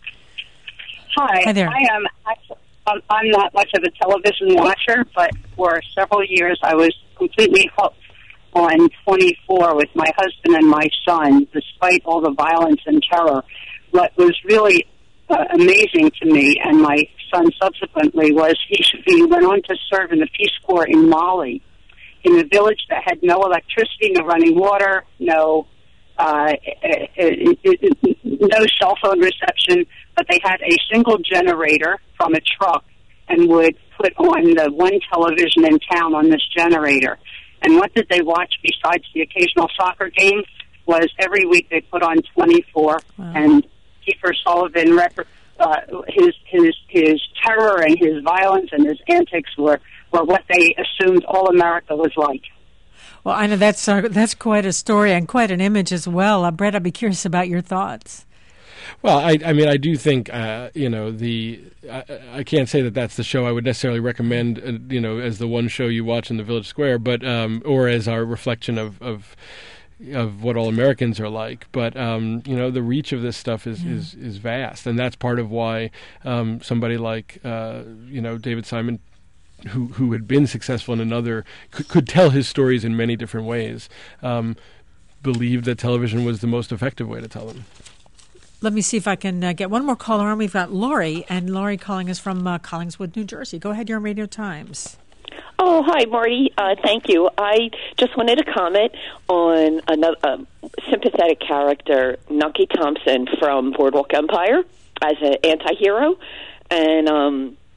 Hi. Hi there. I am. I'm, I'm not much of a television watcher, but for several years I was completely hooked on twenty-four with my husband and my son, despite all the violence and terror. What was really Uh, amazing to me and my son subsequently was he, he went on to serve in the Peace Corps in Mali, in a village that had no electricity, no running water, no uh, it, it, it, no cell phone reception, but they had a single generator from a truck and would put on the one television in town on this generator. And what did they watch besides the occasional soccer game was every week they put on twenty-four, wow. and Kiefer Sullivan, uh, his his his terror and his violence and his antics were, were what they assumed all America was like. Well, I know that's uh, that's quite a story and quite an image as well. Uh, Brett, I'd be curious about your thoughts. Well, I, I mean, I do think, uh, you know, the I, I can't say that that's the show I would necessarily recommend, uh, you know, as the one show you watch in the Village Square, but um, or as our reflection of. of of what all Americans are like, but um, you know, the reach of this stuff is, yeah. is, is vast, and that's part of why um, somebody like uh, you know, David Simon, who who had been successful in another, could, could tell his stories in many different ways, um, believed that television was the most effective way to tell them. Let me see if I can uh, get one more caller on. We've got Lori, and Lori calling us from uh, Collingswood, New Jersey. Go ahead, you're on Radio Times. Oh, hi, Marty. Uh, thank you. I just wanted to comment on another uh, sympathetic character, Nucky Thompson from Boardwalk Empire, as an anti-hero. And um,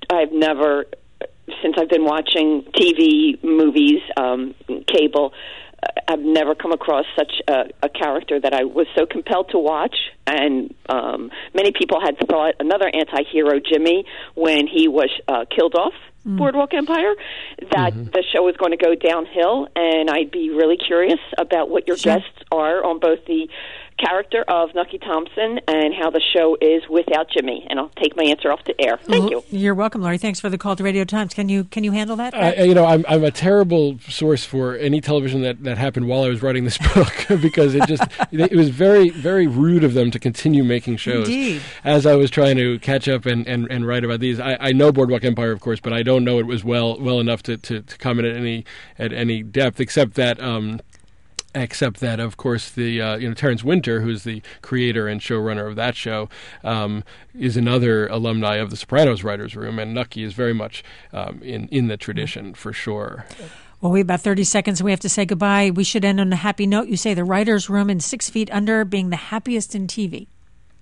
I've never, since I've been watching T V, movies, um, cable, I've never come across such a, a character that I was so compelled to watch. And um, many people had thought another anti-hero, Jimmy, when he was uh, killed off mm. Boardwalk Empire, that mm-hmm. the show was going to go downhill. And I'd be really curious about what your sure. guests are on both the character of Nucky Thompson and how the show is without Jimmy. And I'll take my answer off the air. Thank well, you. You're welcome, Laurie. Thanks for the call to Radio Times. Can you can you handle that? I, you know, I'm I'm a terrible source for any television that, that happened while I was writing this book because it just it was very very rude of them to continue making shows. Indeed. As I was trying to catch up and, and, and write about these, I, I know Boardwalk Empire, of course, but I don't know it was well well enough to, to, to comment at any at any depth, except that. Um, Except that, of course, the uh, you know Terrence Winter, who's the creator and showrunner of that show, um, is another alumni of the Sopranos writers' room, and Nucky is very much um, in in the tradition for sure. Well, we have about thirty seconds, and we have to say goodbye. We should end on a happy note. You say the writers' room and Six Feet Under being the happiest in T V.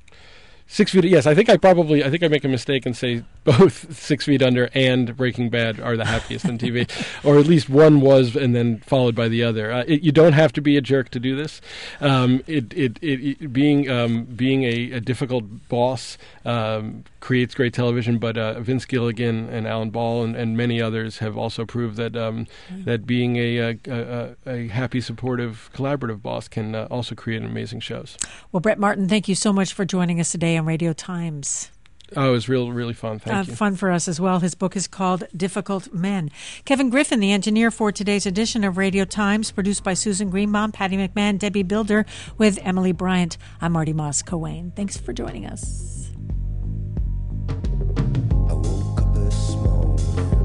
Six Feet, yes. I think I probably, I think I make a mistake and say both Six Feet Under and Breaking Bad are the happiest in T V, or at least one was, and then followed by the other. Uh, it, you don't have to be a jerk to do this. Um, it, it, it, it, being um, being a, a difficult boss um, creates great television, but uh, Vince Gilligan and Alan Ball and, and many others have also proved that um, mm. that being a, a, a, a happy, supportive, collaborative boss can uh, also create amazing shows. Well, Brett Martin, thank you so much for joining us today on Radio Times. Oh, it was real, really fun. Thank uh, you. Fun for us as well. His book is called Difficult Men. Kevin Griffin, the engineer for today's edition of Radio Times, produced by Susan Greenbaum, Patty McMahon, Debbie Builder, with Emily Bryant. I'm Marty Moss-Coane. Thanks for joining us. I woke up this morning.